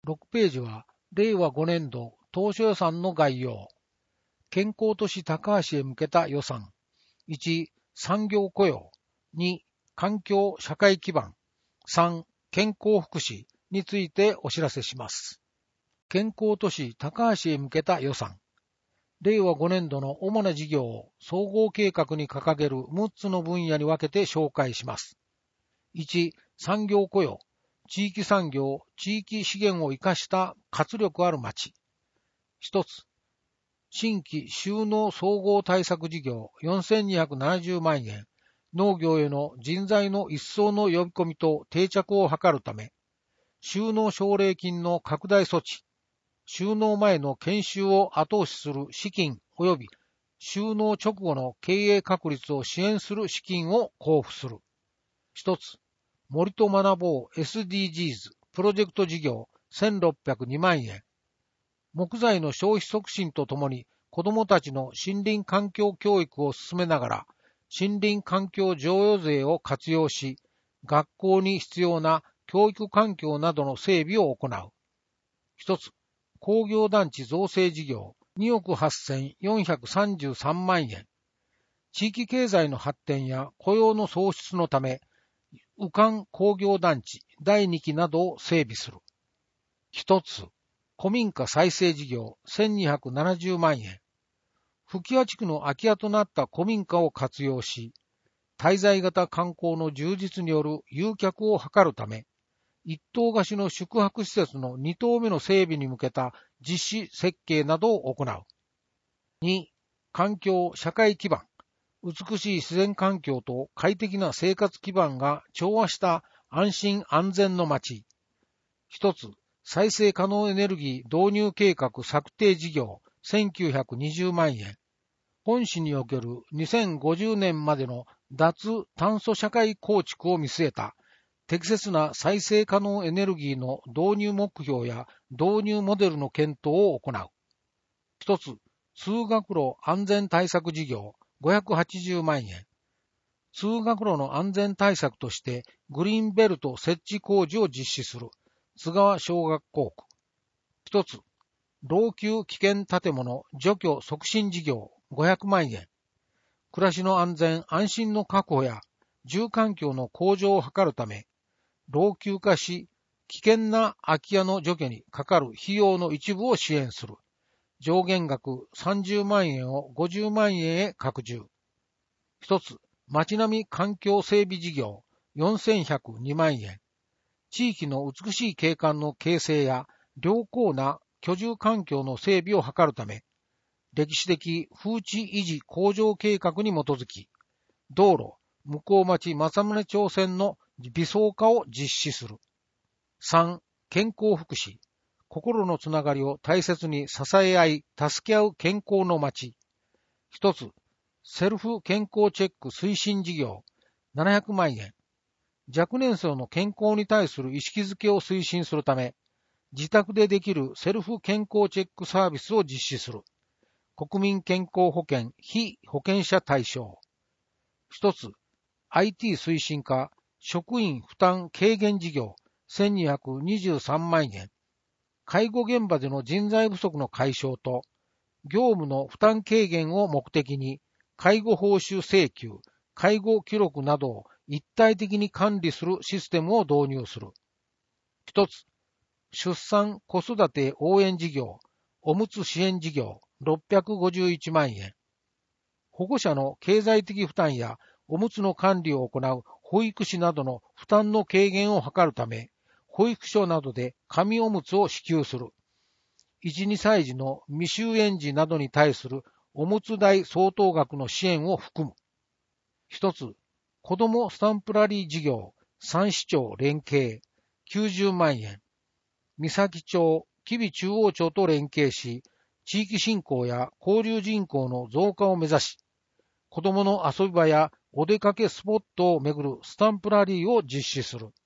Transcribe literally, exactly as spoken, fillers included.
ろくページは、れいわごねんど当初予算の概要。健康都市高橋へ向けた予算。いち、産業雇用。に、環境社会基盤。さん、健康福祉についてお知らせします。健康都市高橋へ向けた予算。れいわごねんどの主な事業を総合計画に掲げるむっつの分野に分けて紹介します。いち、産業雇用。地域産業、地域資源を生かした活力ある町。ひとつ、新規就農総合対策事業よんせんにひゃくななじゅうまんえん。農業への人材の一層の呼び込みと定着を図るため、就農奨励金の拡大措置、就農前の研修を後押しする資金及び就農直後の経営確立を支援する資金を交付する。ひとつ、森と学ぼう エスディージーズ プロジェクト事業せんろっぴゃくにまんえん。木材の消費促進とともに子どもたちの森林環境教育を進めながら、森林環境譲与税を活用し、学校に必要な教育環境などの整備を行う。一つ、工業団地造成事業におくはっせんよんひゃくさんじゅうさんまんえん。地域経済の発展や雇用の創出のため、右官工業団地だいにきなどを整備する。一つ、古民家再生事業せんにひゃくななじゅうまんえん。吹屋地区の空き家となった古民家を活用し、滞在型観光の充実による誘客を図るため、一棟貸しの宿泊施設のに棟目の整備に向けた実施設計などを行う。に、環境社会基盤。美しい自然環境と快適な生活基盤が調和した安心安全の街。一つ、再生可能エネルギー導入計画策定事業せんきゅうひゃくにじゅうまんえん。本市におけるにせんごじゅうねんまでの脱炭素社会構築を見据えた適切な再生可能エネルギーの導入目標や導入モデルの検討を行う。一つ、通学路安全対策事業ごひゃくはちじゅうまんえん。通学路の安全対策としてグリーンベルト設置工事を実施する津川小学校区。一つ、老朽危険建物除去促進事業ごひゃくまんえん。暮らしの安全安心の確保や住環境の向上を図るため、老朽化し危険な空き家の除去にかかる費用の一部を支援する。上限額さんじゅうまんえんをごじゅうまんえんへ拡充。一つ、街並み環境整備事業よんせんひゃくにまんえん。地域の美しい景観の形成や良好な居住環境の整備を図るため、歴史的風致維持向上計画に基づき、道路、向こう町正宗町線の微装化を実施する。さん、健康福祉。心のつながりを大切に支え合い、助け合う健康の町。一つ、セルフ健康チェック推進事業ななひゃくまんえん。若年層の健康に対する意識づけを推進するため、自宅でできるセルフ健康チェックサービスを実施する。国民健康保険非保険者対象。一つ、アイティー 推進化職員負担軽減事業せんにひゃくにじゅうさんまんえん。介護現場での人材不足の解消と、業務の負担軽減を目的に、介護報酬請求、介護記録などを一体的に管理するシステムを導入する。一つ、出産子育て応援事業、おむつ支援事業ろっぴゃくごじゅういちまんえん。保護者の経済的負担やおむつの管理を行う保育士などの負担の軽減を図るため、保育所などで紙おむつを支給する。いち、にさい児の未就園児などに対するおむつ代相当額の支援を含む。一つ、子どもスタンプラリー事業、三市町連携、きゅうじゅうまんえん。三崎町、吉備中央町と連携し、地域振興や交流人口の増加を目指し、子どもの遊び場やお出かけスポットをめぐるスタンプラリーを実施する。